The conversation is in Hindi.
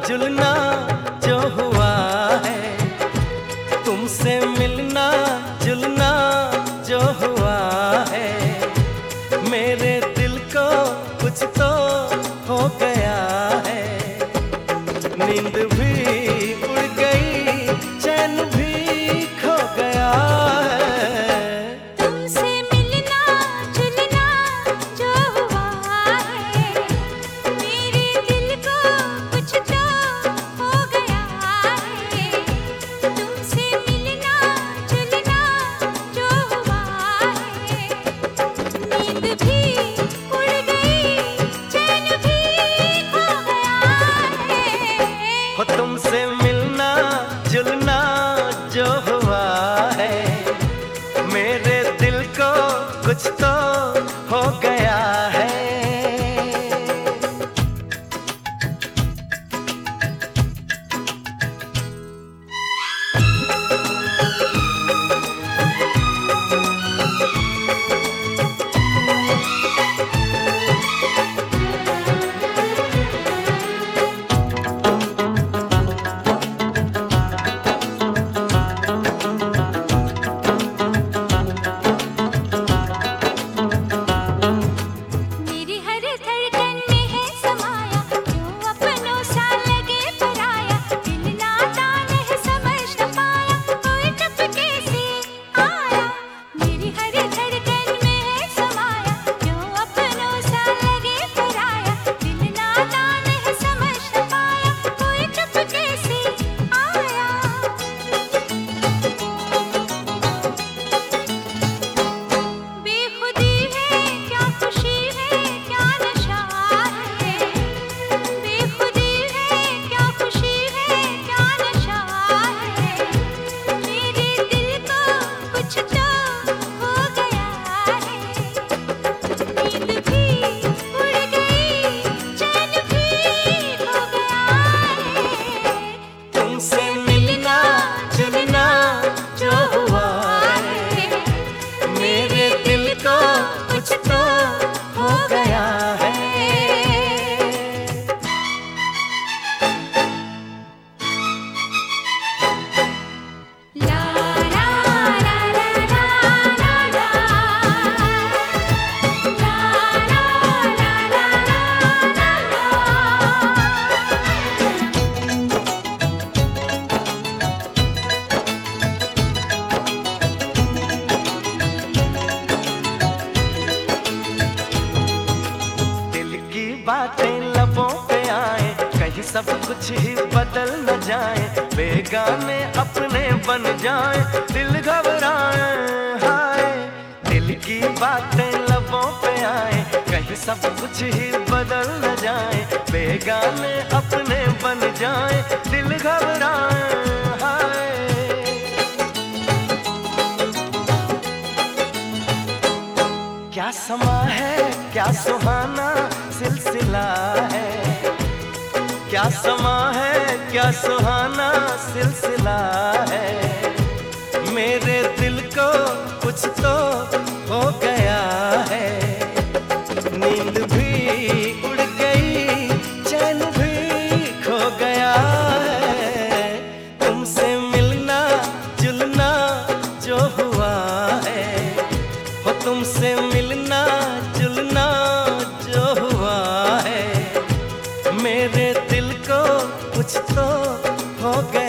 जुलना जो हुआ है, तुमसे मिलना जुलना जो हुआ है, मेरे दिल को कुछ तो हो गया है। नींद भी उड़ गई, चैन भी खो गया है। तुमसे मिलना जुलना जो हुआ है, मेरे दिल को कुछ तो हो गया है। तुमसे मिलना जुलना जो हुआ है, नींद भी उड़ गई, चैन भी खो गया है। हो तुमसे मिलना जुलना जो हुआ है, मेरे दिल को कुछ तो हो गया है। मेरी हर धड़कन में है समाया, क्यों अपनों सा लगे पराया। दिल नादान है समझ न पाया, कोई चुपके से आया। मेरी हर धड़कन में है समाया, क्यों अपनों सा लगे पराया। दिल नादान है समझ न पाया, कोई चुपके से आया। बेखुदी है क्या खुशी है क्या नशा है, बेखुदी है क्या खुशी है क्या नशा है। मेरे दिल को कुछ तो हो गया है, नींद भी उड़ गई, चैन भी खो गया है। तुमसे मिलना जुलना जो हुआ है, मेरे दिल को कुछ तो हो गया है। ला ला ला ला ला ला ला, ला ला ला ला दिल की बातें लबों पे आए, कहीं सब कुछ ही बदल न जाए। बेगाने अपने बन जाए, दिल घबराए हाय। दिल की बातें लबों पे आए, कहीं सब कुछ ही बदल न जाए। बेगाने अपने बन जाए, दिल घबराए हाय। क्या समा है क्या सुहाना सिलसिला है, क्या समा है क्या सुहाना सिलसिला है। मेरे दिल को कुछ तो हो गया है। नींद भी उड़ गई, चैन भी खो गया है। तुमसे मिलना जुलना जो हुआ है, हो तुमसे मिलना जुलना जो हुआ है, मेरे दिल को कुछ तो हो गया।